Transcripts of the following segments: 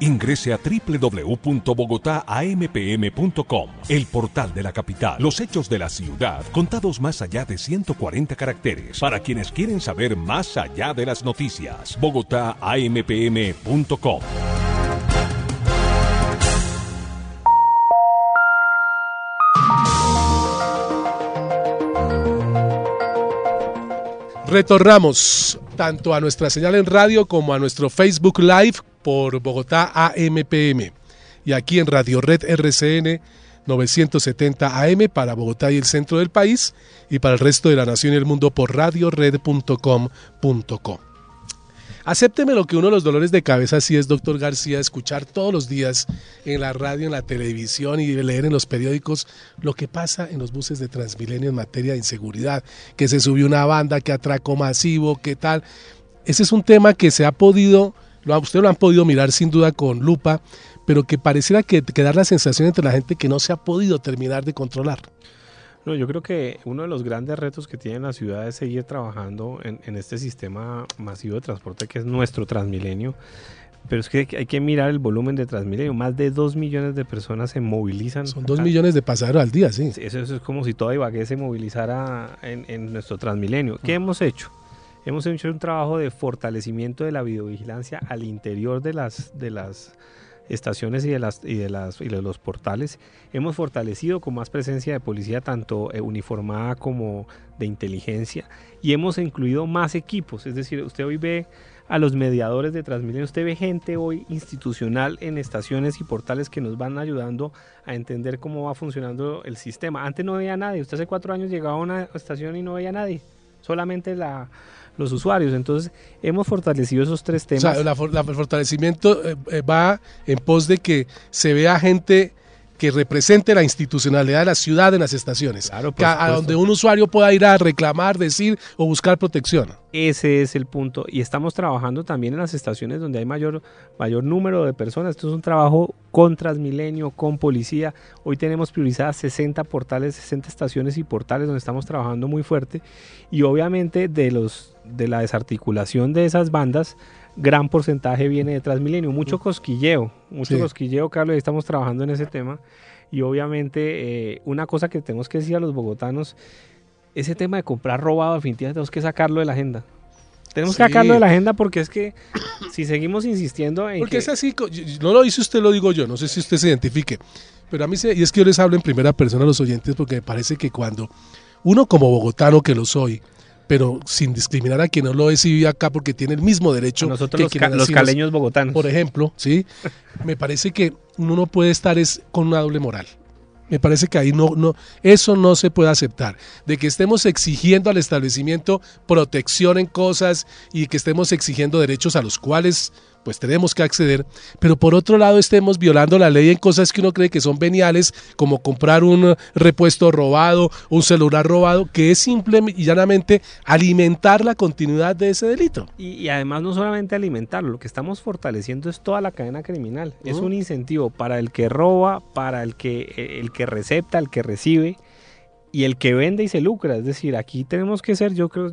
Ingrese a www.bogotaampm.com, el portal de la capital. Los hechos de la ciudad contados más allá de 140 caracteres. Para quienes quieren saber más allá de las noticias. bogotaampm.com. Retornamos tanto a nuestra señal en radio como a nuestro Facebook Live por Bogotá AMPM y aquí en Radio Red RCN 970 AM para Bogotá y el centro del país y para el resto de la nación y el mundo por radiored.com.co. Acépteme lo que uno de los dolores de cabeza sí es, doctor García, escuchar todos los días en la radio, en la televisión y leer en los periódicos lo que pasa en los buses de Transmilenio en materia de inseguridad, que se subió una banda, que atraco masivo, que tal. Ese es un tema que se ha podido, ustedes lo han podido mirar sin duda con lupa, pero que pareciera que da la sensación entre la gente que no se ha podido terminar de controlar. No, yo creo que uno de los grandes retos que tiene la ciudad es seguir trabajando en este sistema masivo de transporte que es nuestro Transmilenio, pero es que hay que mirar el volumen de Transmilenio, más de 2 millones de personas se movilizan. Son 2 millones de pasajeros al día, sí. Eso es como si toda Ibagué se movilizara en nuestro Transmilenio. ¿Qué hemos hecho? Hemos hecho un trabajo de fortalecimiento de la videovigilancia al interior de las estaciones y de los portales. Hemos fortalecido con más presencia de policía tanto uniformada como de inteligencia y hemos incluido más equipos, es decir, usted hoy ve a los mediadores de Transmilenio, usted ve gente hoy institucional en estaciones y portales que nos van ayudando a entender cómo va funcionando el sistema. Antes no veía a nadie, usted hace 4 años llegaba a una estación y no veía a nadie, solamente los usuarios. Entonces hemos fortalecido esos 3 temas. O sea, el fortalecimiento va en pos de que se vea gente que represente la institucionalidad de la ciudad en las estaciones, claro, a donde un usuario pueda ir a reclamar, decir o buscar protección. Ese es el punto, y estamos trabajando también en las estaciones donde hay mayor número de personas. Esto es un trabajo con Transmilenio, con policía. Hoy tenemos priorizadas 60 portales, 60 estaciones y portales donde estamos trabajando muy fuerte, y obviamente de la desarticulación de esas bandas, gran porcentaje viene de Transmilenio, mucho cosquilleo, Carlos, y estamos trabajando en ese tema. Y obviamente una cosa que tenemos que decir a los bogotanos, ese tema de comprar robado definitivamente tenemos que sacarlo de la agenda. Tenemos que sacarlo de la agenda porque es que si seguimos insistiendo en porque es así, no lo dice usted, lo digo yo, no sé si usted se identifique, pero a mí y es que yo les hablo en primera persona a los oyentes porque me parece que cuando uno como bogotano, que lo soy, pero sin discriminar a quien no lo es y vive acá porque tiene el mismo derecho nosotros que los caleños bogotanos, por ejemplo, ¿sí? Me parece que uno no puede estar con una doble moral. Me parece que ahí eso no se puede aceptar, de que estemos exigiendo al establecimiento protección en cosas y que estemos exigiendo derechos a los cuales pues tenemos que acceder, pero por otro lado estemos violando la ley en cosas que uno cree que son veniales, como comprar un repuesto robado, un celular robado, que es simple y llanamente alimentar la continuidad de ese delito. Y además no solamente alimentarlo, lo que estamos fortaleciendo es toda la cadena criminal. Es un incentivo para el que roba, para el que recepta, el que recibe y el que vende y se lucra. Es decir, aquí tenemos que ser, yo creo,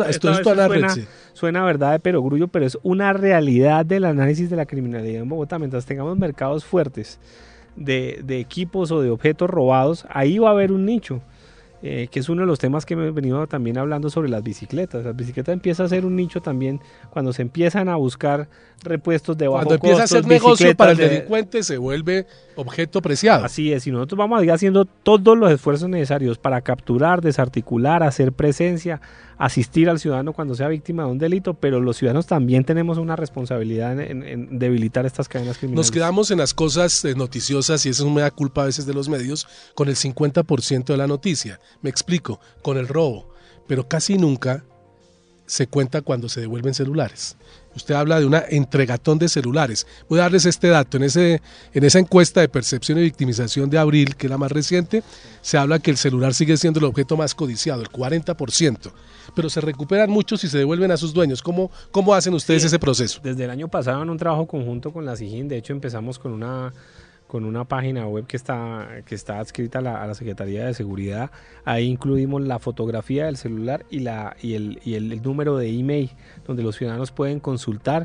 suena verdad de perogrullo, pero es una realidad del análisis de la criminalidad en Bogotá. Mientras tengamos mercados fuertes de equipos o de objetos robados, ahí va a haber un nicho, que es uno de los temas que hemos venido también hablando sobre las bicicletas. Las bicicletas empieza a ser un nicho también cuando se empiezan a buscar repuestos de bajo costo. Cuando empieza a ser negocio para el delincuente se vuelve objeto preciado. Así es, y nosotros vamos a ir haciendo todos los esfuerzos necesarios para capturar, desarticular, hacer presencia, asistir al ciudadano cuando sea víctima de un delito, pero los ciudadanos también tenemos una responsabilidad en debilitar estas cadenas criminales. Nos quedamos en las cosas noticiosas, y eso me da culpa a veces de los medios, con el 50% de la noticia. Me explico, con el robo, pero casi nunca se cuenta cuando se devuelven celulares. Usted habla de una entregatón de celulares. Voy a darles este dato. En esa encuesta de percepción y victimización de abril, que es la más reciente, se habla que el celular sigue siendo el objeto más codiciado, el 40%. Pero se recuperan muchos y se devuelven a sus dueños. ¿Cómo hacen ustedes ese proceso? Desde el año pasado en un trabajo conjunto con la SIGIN, de hecho empezamos con una página web que está adscrita a la Secretaría de Seguridad. Ahí incluimos la fotografía del celular y el número de email donde los ciudadanos pueden consultar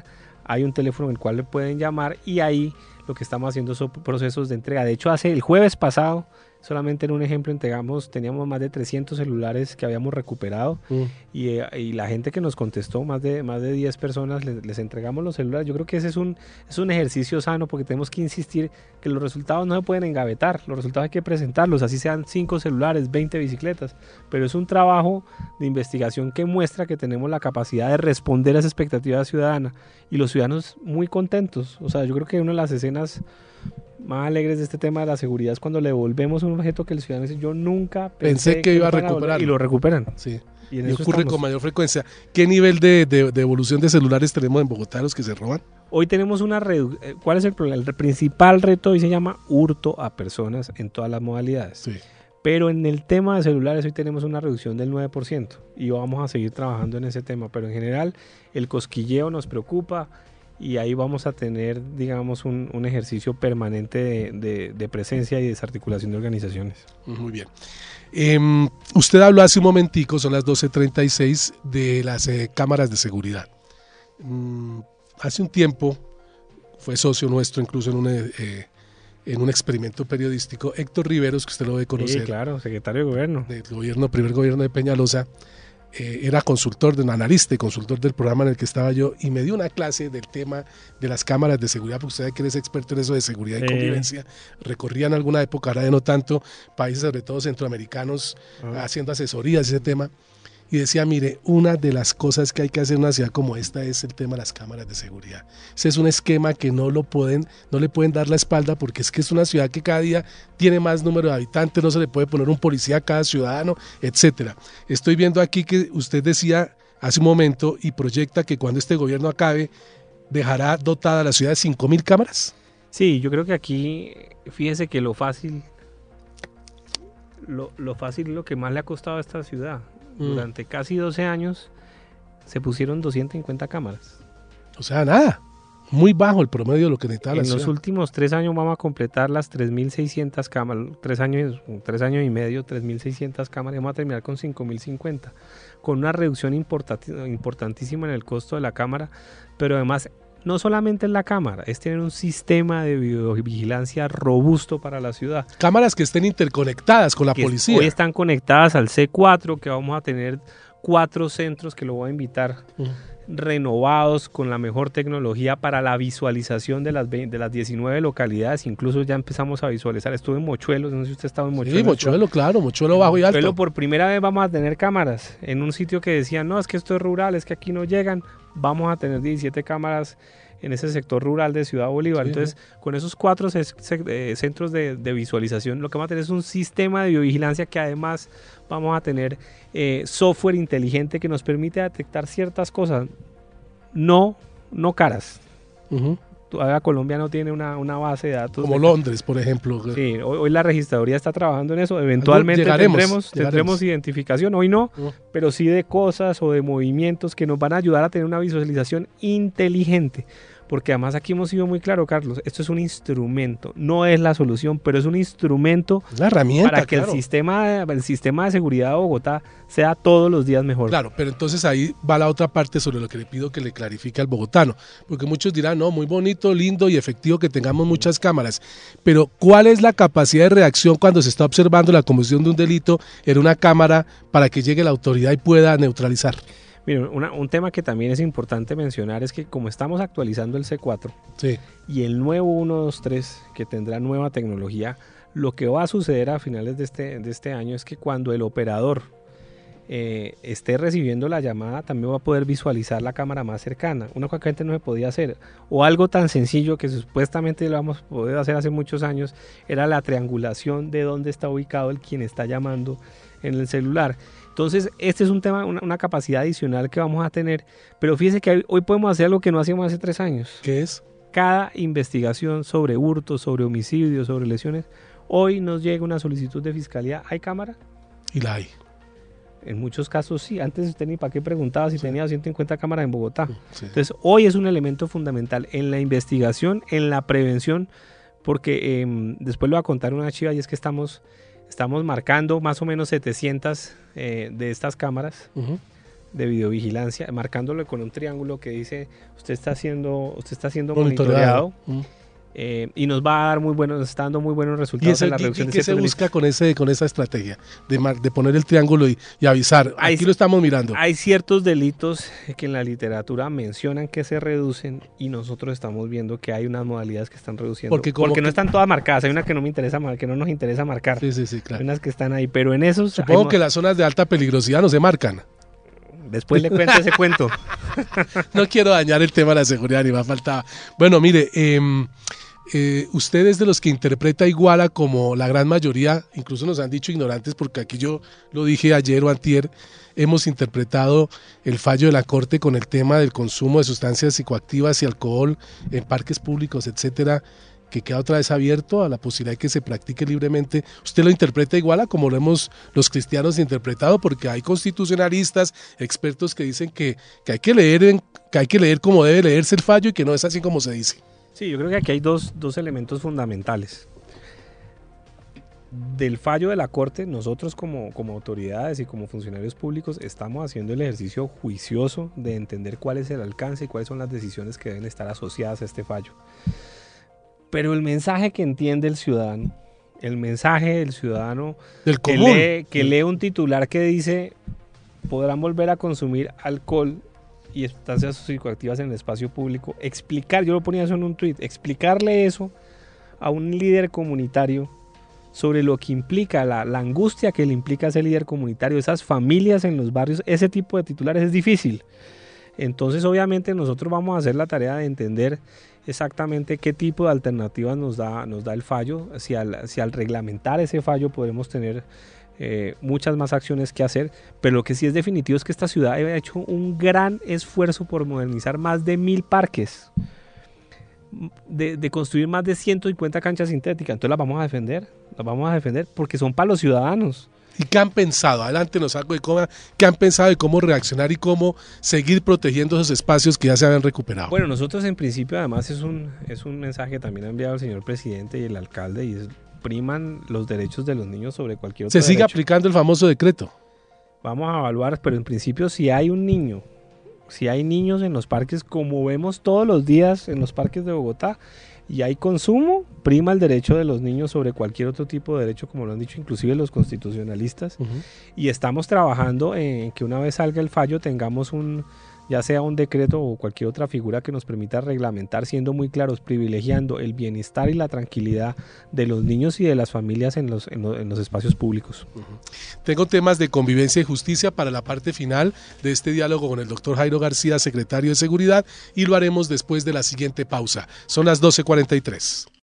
hay un teléfono en el cual le pueden llamar y ahí lo que estamos haciendo son procesos de entrega. De hecho, el jueves pasado, solamente en un ejemplo, teníamos más de 300 celulares que habíamos recuperado y la gente que nos contestó, más de 10 personas, les entregamos los celulares. Yo creo que ese es un ejercicio sano porque tenemos que insistir que los resultados no se pueden engavetar, los resultados hay que presentarlos, así sean 5 celulares, 20 bicicletas, pero es un trabajo de investigación que muestra que tenemos la capacidad de responder a esa expectativa ciudadana y los ciudadanos muy contentos. O sea, yo creo que una de las escenas más alegres de este tema de la seguridad es cuando le devolvemos un objeto que el ciudadano dice, yo nunca pensé que iba a recuperar, y lo recuperan. Sí. Y ocurre con mayor frecuencia. ¿Qué nivel de devolución de celulares tenemos en Bogotá, los que se roban? Hoy tenemos una reducción. ¿Cuál es el problema? El principal reto hoy se llama hurto a personas en todas las modalidades. Sí. Pero en el tema de celulares hoy tenemos una reducción del 9% y vamos a seguir trabajando en ese tema. Pero en general el cosquilleo nos preocupa y ahí vamos a tener, digamos, un ejercicio permanente de presencia y desarticulación de organizaciones. Muy bien. Usted habló hace un momentico, son las 12:36, de las cámaras de seguridad. Hace un tiempo fue socio nuestro incluso en un experimento periodístico, Héctor Riveros, que usted lo debe conocer. Sí, claro, secretario de gobierno. Del primer gobierno de Peñalosa. Era analista y consultor del programa en el que estaba yo y me dio una clase del tema de las cámaras de seguridad, porque usted sabe que eres experto en eso de seguridad y convivencia. Recorría en alguna época, ahora de no tanto, países sobre todo centroamericanos, haciendo asesorías de ese tema, y decía, mire, una de las cosas que hay que hacer en una ciudad como esta es el tema de las cámaras de seguridad. Ese es un esquema que no le pueden dar la espalda, porque es que es una ciudad que cada día tiene más número de habitantes, no se le puede poner un policía a cada ciudadano, etcétera. Estoy viendo aquí que usted decía hace un momento y proyecta que cuando este gobierno acabe dejará dotada la ciudad de 5.000 cámaras. Sí, yo creo que aquí, fíjese que lo fácil, lo que más le ha costado a esta ciudad. Durante casi 12 años se pusieron 250 cámaras. O sea, nada. Muy bajo el promedio de lo que necesitaba la ciudad. En los últimos 3 años vamos a completar las 3.600 cámaras. 3 años y medio, 3.600 cámaras. Y vamos a terminar con 5.050. Con una reducción importantísima en el costo de la cámara. Pero además, no solamente en la cámara, es tener un sistema de videovigilancia robusto para la ciudad. Cámaras que estén interconectadas con la policía. Hoy están conectadas al C4, que vamos a tener 4 centros que lo voy a invitar, renovados con la mejor tecnología para la visualización de las 19 localidades. Incluso ya empezamos a visualizar. Estuve en Mochuelo, no sé si usted estaba en Mochuelo. Sí, Mochuelo, claro, Mochuelo bajo y alto. Pero por primera vez vamos a tener cámaras en un sitio que decían, no, es que esto es rural, es que aquí no llegan. Vamos a tener 17 cámaras en ese sector rural de Ciudad Bolívar. Sí. Entonces, con esos 4 centros de visualización, lo que vamos a tener es un sistema de biovigilancia que además vamos a tener software inteligente que nos permite detectar ciertas cosas, no caras. Todavía Colombia no tiene una base de datos. Como Londres, por ejemplo. Sí, hoy la registraduría está trabajando en eso. Eventualmente tendremos identificación, hoy no, pero sí de cosas o de movimientos que nos van a ayudar a tener una visualización inteligente. Porque además aquí hemos sido muy claros, Carlos, esto es un instrumento, no es la solución, pero es un instrumento, una herramienta, para que el sistema de seguridad de Bogotá sea todos los días mejor. Claro, pero entonces ahí va la otra parte sobre lo que le pido que le clarifique al bogotano, porque muchos dirán, no, muy bonito, lindo y efectivo que tengamos muchas cámaras, pero ¿cuál es la capacidad de reacción cuando se está observando la comisión de un delito en una cámara para que llegue la autoridad y pueda neutralizar? Mira, un tema que también es importante mencionar es que como estamos actualizando el C4 y el nuevo 123 que tendrá nueva tecnología, lo que va a suceder a finales de este año es que cuando el operador esté recibiendo la llamada también va a poder visualizar la cámara más cercana, una cosa que antes no se podía hacer, o algo tan sencillo que supuestamente lo hemos podido hacer hace muchos años, era la triangulación de dónde está ubicado el quien está llamando en el celular. Entonces, este es un tema, una capacidad adicional que vamos a tener, pero fíjese que hoy podemos hacer algo que no hacíamos hace 3 años. ¿Qué es? Cada investigación sobre hurtos, sobre homicidios, sobre lesiones, hoy nos llega una solicitud de fiscalía, ¿hay cámara? Y la hay. En muchos casos sí, antes usted ni para qué preguntaba si tenía 150 cámaras en Bogotá. Sí. Entonces, hoy es un elemento fundamental en la investigación, en la prevención, porque después le voy a contar una chiva y es que estamos marcando más o menos 700 de estas cámaras. de videovigilancia, marcándolo con un triángulo que dice usted está siendo Monitoreado. monitoreado. Y nos va a dar nos está dando muy buenos resultados en la reducción de ¿qué se ciertos busca con esa estrategia de poner el triángulo y avisar? Aquí lo estamos mirando. Hay ciertos delitos que en la literatura mencionan que se reducen y nosotros estamos viendo que hay unas modalidades que están reduciendo. Porque no están todas marcadas. Hay una que no nos interesa marcar. Sí, claro. Hay unas que están ahí, pero en esos... Supongo que las zonas de alta peligrosidad no se marcan. Después le cuento ese cuento. No quiero dañar el tema de la seguridad, ni más faltaba. Bueno, mire, usted es de los que interpreta Iguala como la gran mayoría, incluso nos han dicho ignorantes, porque aquí yo lo dije ayer o antier, hemos interpretado el fallo de la Corte con el tema del consumo de sustancias psicoactivas y alcohol en parques públicos, etcétera, que queda otra vez abierto a la posibilidad de que se practique libremente. ¿Usted lo interpreta igual a como lo hemos los cristianos interpretado? Porque hay constitucionalistas, expertos que dicen que hay que leer como debe leerse el fallo y que no es así como se dice. Sí, yo creo que aquí hay dos elementos fundamentales. Del fallo de la Corte, nosotros como autoridades y como funcionarios públicos estamos haciendo el ejercicio juicioso de entender cuál es el alcance y cuáles son las decisiones que deben estar asociadas a este fallo. Pero el mensaje que entiende el ciudadano, el mensaje del ciudadano del común, que lee un titular que dice podrán volver a consumir alcohol y sustancias psicoactivas en el espacio público, yo lo ponía eso en un tuit, explicarle eso a un líder comunitario sobre lo que implica, la angustia que le implica a ese líder comunitario, esas familias en los barrios, ese tipo de titulares es difícil. Entonces obviamente nosotros vamos a hacer la tarea de entender exactamente qué tipo de alternativas nos da el fallo, si al reglamentar ese fallo podemos tener muchas más acciones que hacer, pero lo que sí es definitivo es que esta ciudad ha hecho un gran esfuerzo por modernizar más de 1000 parques, de construir más de 150 canchas sintéticas. Entonces las vamos a defender porque son para los ciudadanos. ¿Y qué han pensado? Adelántenos algo de qué han pensado de cómo reaccionar y cómo seguir protegiendo esos espacios que ya se habían recuperado. Bueno, nosotros en principio además es un mensaje que también ha enviado el señor presidente y el alcalde, y priman los derechos de los niños sobre cualquier otro derecho. Se sigue aplicando el famoso decreto. Vamos a evaluar, pero en principio si hay niños en los parques, como vemos todos los días en los parques de Bogotá, y hay consumo, prima el derecho de los niños sobre cualquier otro tipo de derecho, como lo han dicho inclusive los constitucionalistas, y estamos trabajando en que una vez salga el fallo tengamos ya sea un decreto o cualquier otra figura que nos permita reglamentar, siendo muy claros, privilegiando el bienestar y la tranquilidad de los niños y de las familias en los espacios públicos. Tengo temas de convivencia y justicia para la parte final de este diálogo con el doctor Jairo García, secretario de Seguridad, y lo haremos después de la siguiente pausa. Son las 12:43.